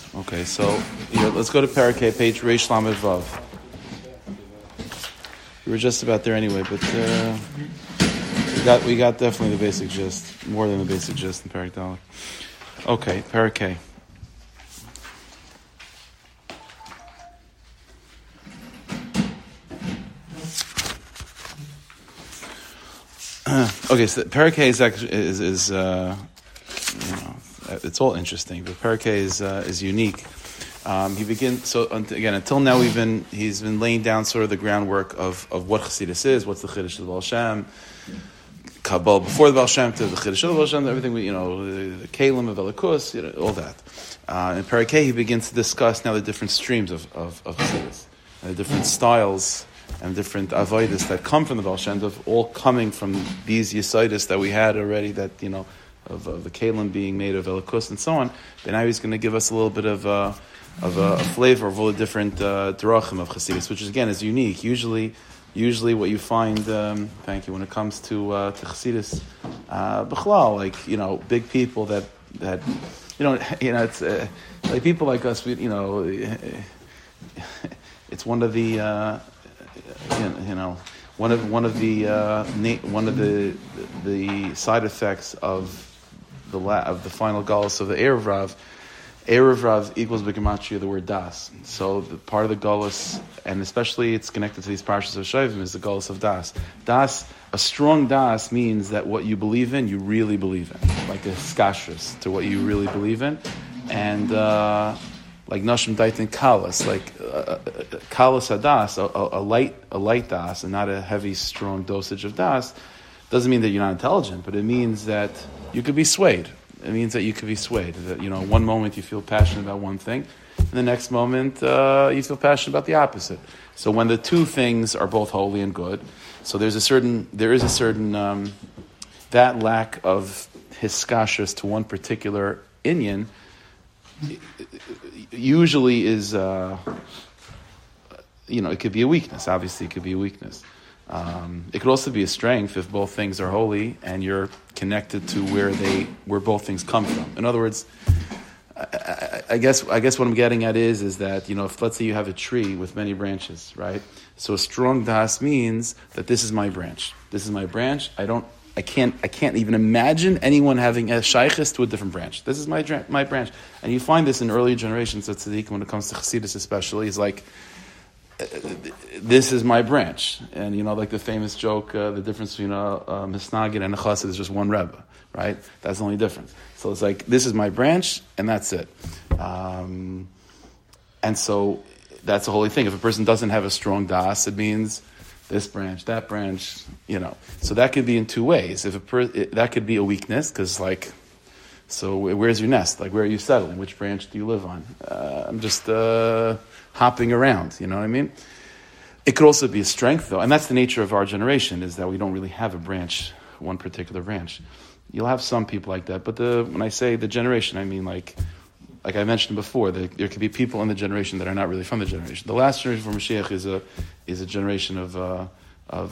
Okay, so here, let's go to Parakeh, page Reish Lamed Vav. We were just about there anyway, but we got definitely the basic gist, more than the basic gist in Parak Dalet. Okay, Parakeh. Okay, so Parakeh is actually it's all interesting, but Parakeh is unique. He begins again. Until now, he's been laying down sort of the groundwork of what Chassidus is, what's the Chiddush of the Baal Shem, Kabbalah before the Baal Shem, to the Chiddush of the Baal Shem, everything the Kalim of Elikus, all that. In Parakeh, he begins to discuss now the different streams of Chassidus, and the different styles and different avodas that come from the Baal Shem Tov, all coming from these Yesodis that we had already, that of the Kalim being made of Elikus and so on. But now he's going to give us a little bit of a flavor of all the different derachim of Chassidus, which again is unique. Usually what you find, thank you, when it comes to Chassidus, b'chlal, like big people that it's like people like us. It's one of the one of the side effects of the final galus of the Erev Rav. Erev Rav equals b'gematria the word das. So the part of the galus, and especially it's connected to these parshas of Shovim, is the galus of das. Das, a strong das means that what you believe in, you really believe in, like a skashrus to what you really believe in, and like nashim daitin kalas, like kalas hadas, a light das, and not a heavy, strong dosage of das. Doesn't mean that you're not intelligent, but it means that you could be swayed. It means that you could be swayed. That one moment you feel passionate about one thing, and the next moment you feel passionate about the opposite. So when the two things are both holy and good, so there is a certain that lack of hiskashus to one particular inyan usually is it could be a weakness. Obviously, it could be a weakness. It could also be a strength if both things are holy and you're connected to where both things come from. In other words, I guess what I'm getting at is that if let's say you have a tree with many branches, right? So a strong das means that this is my branch. This is my branch. I can't even imagine anyone having a shaykhis to a different branch. This is my branch, and you find this in earlier generations of tzaddikim when it comes to Chassidus, especially. Is like, this is my branch, and like the famous joke, the difference between a misnagid and a chassid is just one rebbe, right? That's the only difference. So it's like, this is my branch, and that's it. And so that's the holy thing. If a person doesn't have a strong das, it means this branch, that branch, So that could be in two ways. That could be a weakness, because so where's your nest? Like, where are you settling? Which branch do you live on? I'm just hopping around, you know what I mean? It could also be a strength, though, and that's the nature of our generation, is that we don't really have a branch, one particular branch. You'll have some people like that, but when I say the generation, I mean like I mentioned before, there could be people in the generation that are not really from the generation. The last generation for Mashiach is a generation of I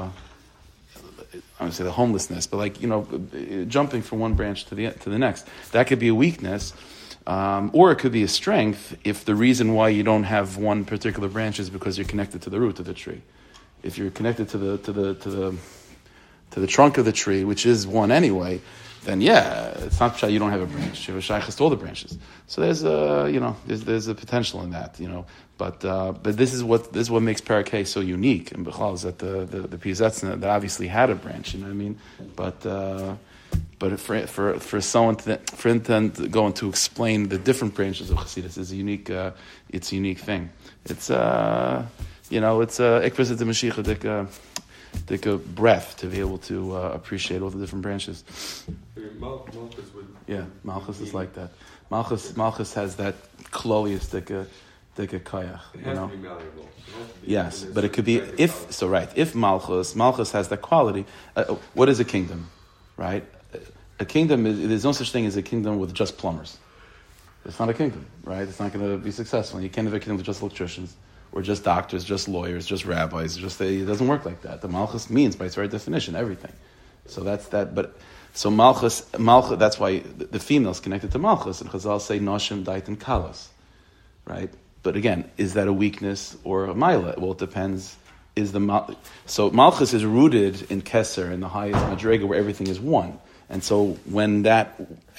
would say the homelessness, but jumping from one branch to the next. That could be a weakness. Or it could be a strength if the reason why you don't have one particular branch is because you're connected to the root of the tree. If you're connected to the trunk of the tree, which is one anyway, then it's not you don't have a branch. You have a shaykhus to all the branches. So there's a potential in that, But this is what makes Parakeh so unique. And Bechal is that the Piazetzna that obviously had a branch, you know what I mean? But for someone for him to go and to explain the different branches of Chassidus is a unique thing. It's it's ikvazit Mashiach a breath to be able to appreciate all the different branches. Malchus is like that. Malchus has that klolius dika kayach. It has to be malleable. Yes, but it could be if Malchus has that quality. What is a kingdom, right? A kingdom there's no such thing as a kingdom with just plumbers. It's not a kingdom, right? It's not going to be successful. You can't have a kingdom with just electricians, or just doctors, just lawyers, just rabbis. It doesn't work like that. The Malchus means, by its very definition, everything. So that's that. But So Malchus, that's why the female is connected to Malchus, and Chazal say Noshim Dait and Kalas, right? But again, is that a weakness or a Maila? Well, it depends. So Malchus is rooted in Keser, in the highest Madrega, where everything is one. And so when that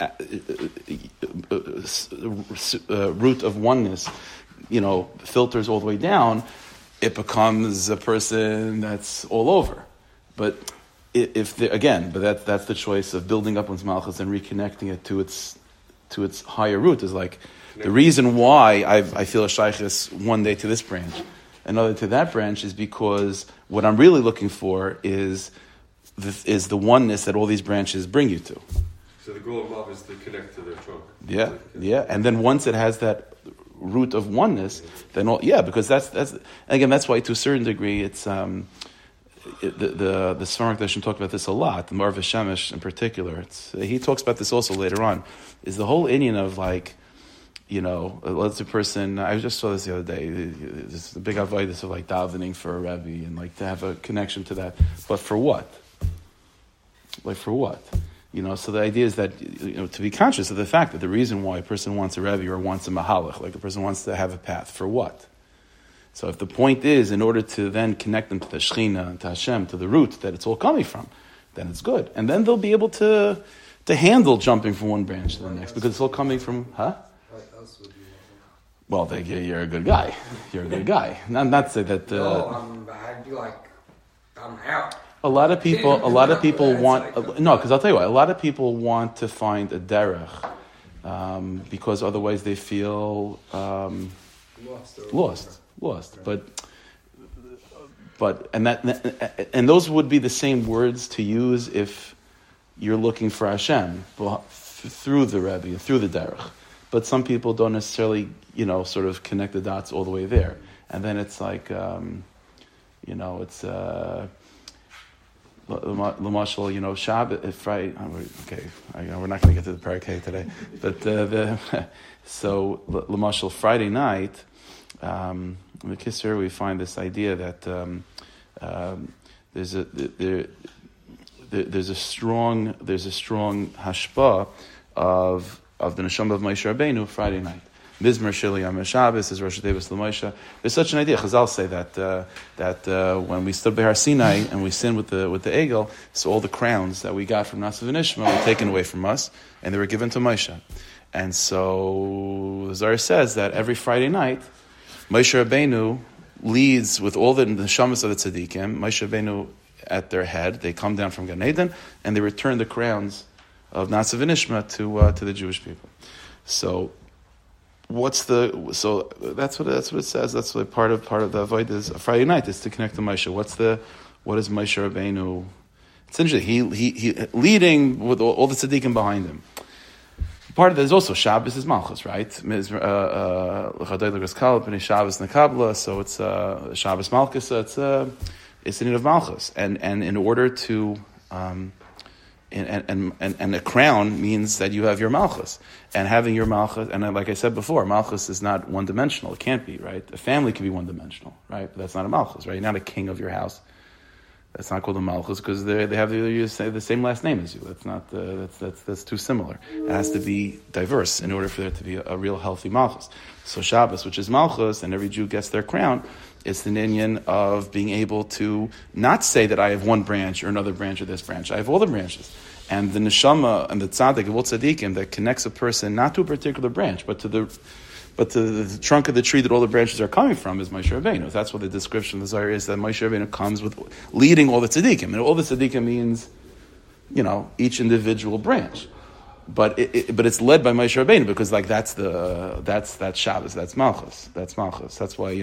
root of oneness, filters all the way down, it becomes a person that's all over. But that's the choice of building up one's Malchus and reconnecting it to its higher root. Is like the reason why I feel a shaykhis one day to this branch, another to that branch, is because what I'm really looking for is the oneness that all these branches bring you to. So the goal of love is to connect to the trunk. Yeah. And then once it has that root of oneness, then because that's why to a certain degree it's the Svarak Dashim talked about this a lot. The Marv Shemesh in particular, he talks about this also later on. Is the whole Indian of let's a person. I just saw this the other day. There's a big avoidance of davening for a Rebbe and to have a connection to that, but for what? For what? So the idea is that, to be conscious of the fact that the reason why a person wants a Rebbe or wants a Mahalach, a person wants to have a path, for what? So if the point is, in order to then connect them to the Shekhinah and to Hashem, to the root that it's all coming from, then it's good. And then they'll be able to handle jumping from one branch to the next, because it's all coming from, Well, you're a good guy. You're a good guy. Not to say that... I'd be I'm out. A lot of people want because I'll tell you what, a lot of people want to find a derech because otherwise they feel lost. But and those would be the same words to use if you're looking for Hashem through the Rebbe, through the derech. But some people don't necessarily sort of connect the dots all the way there, and then it's it's. L'mashal, Shabbat, Friday. Okay, we're not going to get to the Parakeh today, but so l'mashal Friday night, in the Kisser we find this idea that there's a strong hashpah of the neshama of Moshe Rabbeinu Friday night. Mizmer Shili Yom Shabbos is Rosh Davis L'Moshe. There's such an idea. Chazal say that when we stood by Har Sinai and we sinned with the Egel, so all the crowns that we got from Nasa v'Nishma were taken away from us, and they were given to Moshe. And so the Zohar says that every Friday night, Moshe Rabbeinu leads with all the neshamas of the tzaddikim. Moshe Rabbeinu at their head, they come down from Gan Eden and they return the crowns of Nasa v'Nishma to the Jewish people. So that's what it says. That's what part of the avoid is Friday night is to connect to Moshe. What is Moshe Rabbeinu? It's interesting. He leading with all the tzaddikim behind him. Part of that is also Shabbos is Malchus, right? So it's Shabbos Malchus. It's the need of Malchus, and in order to and a crown means that you have your Malchus. And having your Malchus, and like I said before, Malchus is not one-dimensional. It can't be, right? A family can be one-dimensional, right? But that's not a Malchus, right? You're not a king of your house. That's not called a Malchus because they have the same last name as you. That's not that's too similar. It has to be diverse in order for there to be a real healthy Malchus. So Shabbos, which is Malchus, and every Jew gets their crown, it's the inyan of being able to not say that I have one branch or another branch or this branch. I have all the branches. And the neshama and the tzaddik of all tzaddikim that connects a person not to a particular branch, but to the trunk of the tree that all the branches are coming from is Moshe Rabbeinu. That's what the description of the Zohar is, that Moshe Rabbeinu comes with leading all the tzaddikim. And all the tzaddikim means, each individual branch. But it's led by Moshe Rabbeinu because that's Shabbos, that's Malchus. That's Malchus. That's why,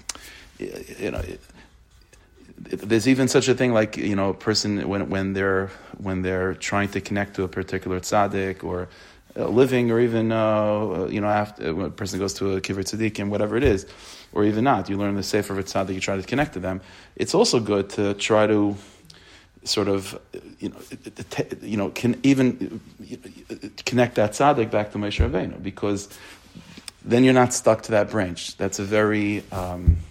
there's even such a thing like a person when they're trying to connect to a particular tzaddik or living, or even after when a person goes to a kibbutz tzaddikim, whatever it is, or even not, you learn the sefer of a tzaddik, you try to connect to them. It's also good to try to sort of can even connect that tzaddik back to Moshe Rabbeinu, because then you're not stuck to that branch. That's a very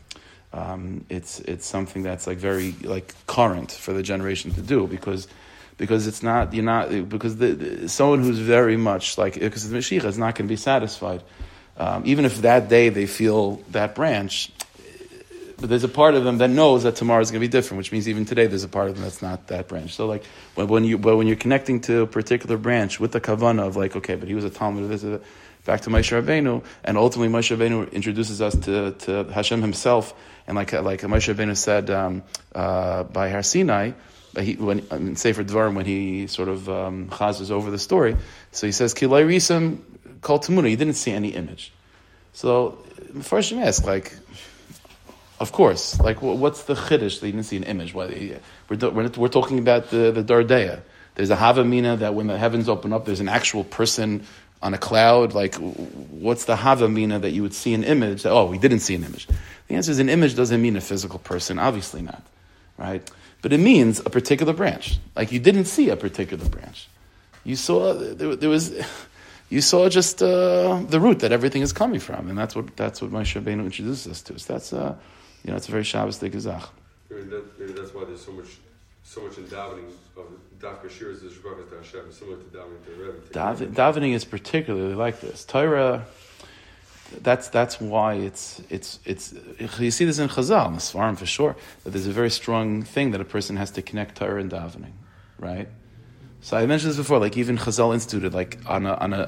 it's something that's very current for the generation to do, because because it's not, you're not, because someone who's very much like, because the Mashiach is not going to be satisfied. Even if that day they feel that branch, but there's a part of them that knows that tomorrow is going to be different, which means even today there's a part of them that's not that branch. So like when you're connecting to a particular branch with the kavanah of like, okay, but he was a Talmud of this, back to Moshe Rabbeinu, and ultimately Moshe Rabbeinu introduces us to Hashem himself, and like Moshe Rabbeinu said by Har Sinai, when in Sefer Dvarim, when he sort of chazes over the story, so he says, Kilai Risam Kol Tamuna, he didn't see any image. So first you ask, like, of course, like what's the chiddush that you didn't see an image? We're talking about the Dardeya. There's a Havamina that when the heavens open up, there's an actual person on a cloud. Like, what's the Havamina that you would see an image? That, we didn't see an image. The answer is an image doesn't mean a physical person. Obviously not, right? But it means a particular branch. Like you didn't see a particular branch. You saw you saw just the root that everything is coming from, and that's what Moshe Rabbeinu introduces us to. So that's it's a very Shabbos-dik Gezach. Maybe that's why there's so much in davening of Dafka Shirs is Shebachas to Hashem, similar to davening to Rebbe. Davening is particularly like this. Torah, that's why it's you see this in Chazal, in the Svarim for sure, that there's a very strong thing that a person has to connect Torah and davening, right? So I mentioned this before, like even Chazal instituted, like on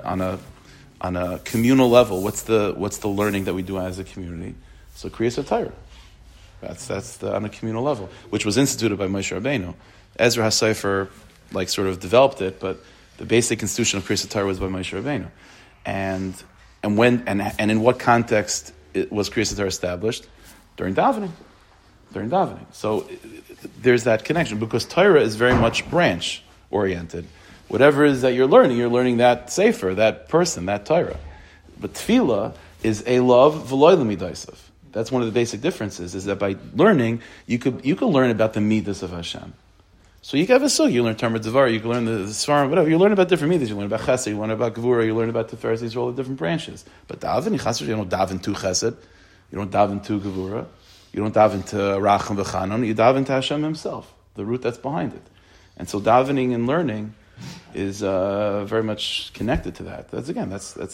a communal level, what's the learning that we do as a community? So Kriyas Torah. That's on a communal level, which was instituted by Moshe Rabbeinu. Ezra HaSefer like sort of developed it, but the basic institution of Kriyas Torah was by Moshe Rabbeinu. And in what context was Kriyas Torah established? During davening. So there's that connection, because Torah is very much branch oriented. Whatever it is that you're learning that sefer, that person, that Torah. But tefillah is a love v'loy l'midaisav. That's one of the basic differences, is that by learning, you could learn about the midas of Hashem. So you have a sug, you learn Talmud Devar, you can learn the Svarim, whatever. You learn about different midas. You learn about Chesed, you learn about Gevura, you learn about Tiferes. These are all the different branches. But daven, you don't daven to Chesed, you don't daven to Gevura, you don't daven to Racham v'Chanan, you daven to Hashem himself, the root that's behind it. And so davening and learning is very much connected to that. That's why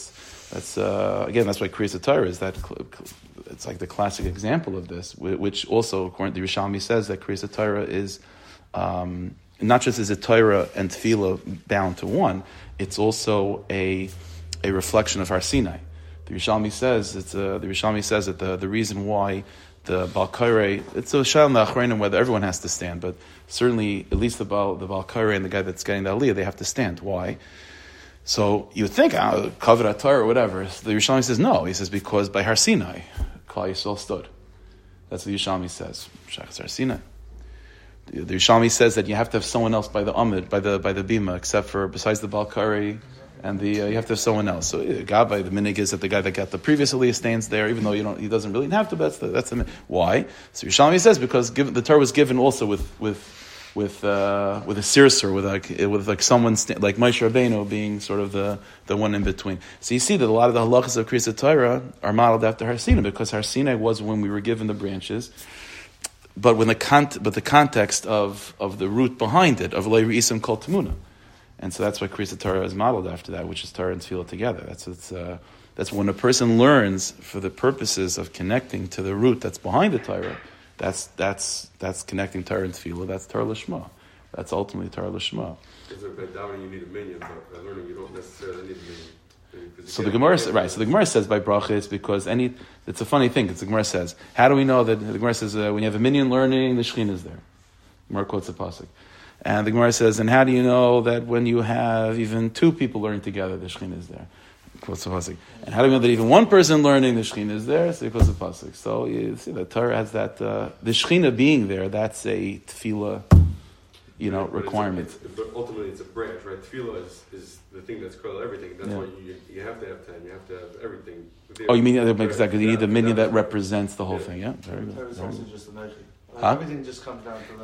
Kriyas Torah is that. It's like the classic example of this, which also, according to the Yerushalmi, says that Kriyas Torah is not just is a Torah and Tefillah bound to one, it's also a reflection of Har Sinai. The Yerushalmi says that the reason why the Baal Koreh, it's a Shal Nachrein whether everyone has to stand, but certainly at least the Baal Koreh and the guy that's getting the Aliyah, they have to stand. Why? So you would think, Kavod Torah or whatever. The Yerushalmi says no. He says because by Har Sinai, Klal Yisrael stood. That's what the Yerushalmi says. Shachas Har Sinai. The Yerushalmi says that you have to have someone else by the Amid, by the bima, except for besides the Baal Koreh, and you have to have someone else. So Gabbai, the minig is that the guy that got the previous Aliyah stands there, even though he doesn't really have to. But that's the why. So Yerushalmi says because the Torah was given also with a sirsur, with like someone like Moshe Rabbeinu being sort of the one in between. So you see that a lot of the halachas of Kriyas Torah are modeled after Har Sinai, because Har Sinai was when we were given the branches, but the context of the root behind it of Lei Isam Kol Tamuna, and so that's why Kriyas Torah is modeled after that, which is Torah and Tefillah together. That's when a person learns for the purposes of connecting to the root that's behind the Torah. That's connecting Torah and Tefillah. That's Torah Lishma. That's ultimately Torah Lishma. Because by davening you need a minion, but by learning you don't necessarily need a minion. So the Gemara says by bracha it's because it's a funny thing. Because the Gemara says, how do we know that? The Gemara says when you have a minion learning, the Shekhinah is there. The Gemara quotes a pasuk, and the Gemara says, and how do you know that when you have even two people learning together, the Shekhinah is there? Quotes the pasuk. And how do we know that even one person learning, the Shekhinah is there? So it quotes the pasuk. So you see that Torah has that the Shekhinah being there. That's a tefillah, requirement. But ultimately, it's a branch, right? Tefillah is the thing that's called everything. That's why you have to have time. You have to have everything. You mean exactly? You need the minyan that represents the whole thing. Yeah, very good. It's also just the everything just comes down to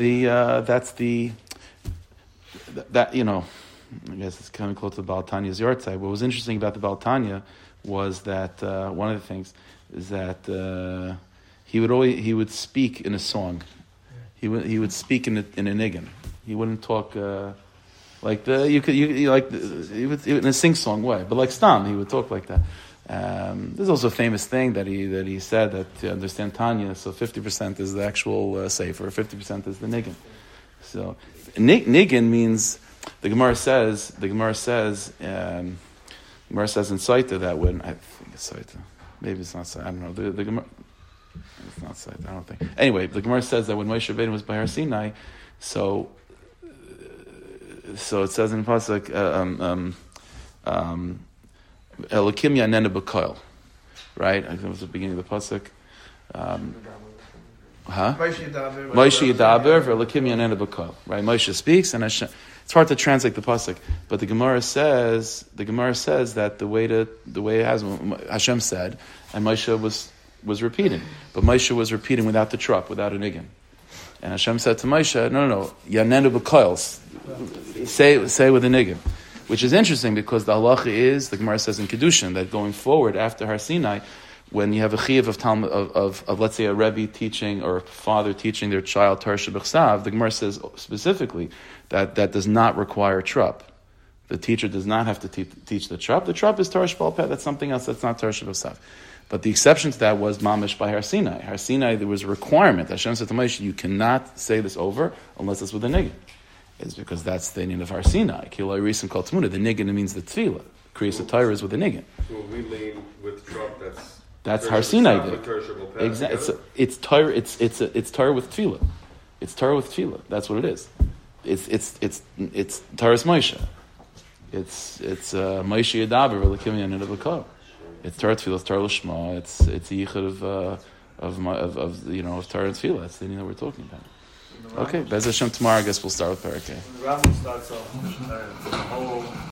that. I guess it's kind of close to the Baal Tanya's yard side. What was interesting about the Baal Tanya was that one of the things is that he would speak in a song. He would speak in a niggin. He wouldn't talk like he would in a sing-song way, but like Stam, he would talk like that. There's also a famous thing that he said that to understand Tanya, so 50% is the actual sefer, 50% is the niggin. So niggin means the Gemara says in Saita that when I think it's Saita, maybe it's not Saita, I don't know. The Gemara, it's not Saita, I don't think. Anyway, the Gemara says that when Moshe Rabbeinu was by Har Sinai, so it says in the pasuk. Elokim Yanenu B'Koil, right? I think it was the beginning of the pasuk. Moshe Yadaber v'Elokim Yanenu B'Koil. Right? Moshe speaks, and Hashem, it's hard to translate the pasuk, but the Gemara says that the way it has Hashem said, and Moshe was repeating, but Moshe was repeating without the trup, without a niggin. And Hashem said to Moshe, no, Yanenu B'Koil, say with a niggin. Which is interesting because the halacha is, the Gemara says in Kedushin, that going forward after Har Sinai, when you have a chiyuv of let's say a rebbe teaching or a father teaching their child Torah Shebechsav, the Gemara says specifically that does not require trup. The teacher does not have to teach the trup. The trup is Torah Shebal Peh, that's something else, that's not Torah Shebechsav. But the exception to that was mamish by Har Sinai. Har Sinai, there was a requirement. Hashem said to Moshe, you cannot say this over unless it's with a niggin. Is because that's the name of Har Sinai. Kiloi Risim Kol Tmuna. The niggin means the tefillah. Kriyas Torah is with the niggin. So when we lean with truck, that's Har Sinai. Exactly. It's Torah. It's Torah with tefillah. It's Torah with tefillah. That's what it is. It's Torah's Moshe. It's Moshe Yadaber v'Elokim Yanenu B'Koil. It's Torah tefillah. It's Torah Lishma. It's a yichud of Torah and tefillah. That's the thing that we're talking about. Okay, Bez Hashem tomorrow. I guess we'll start with Parakeh. The Rambam starts off the whole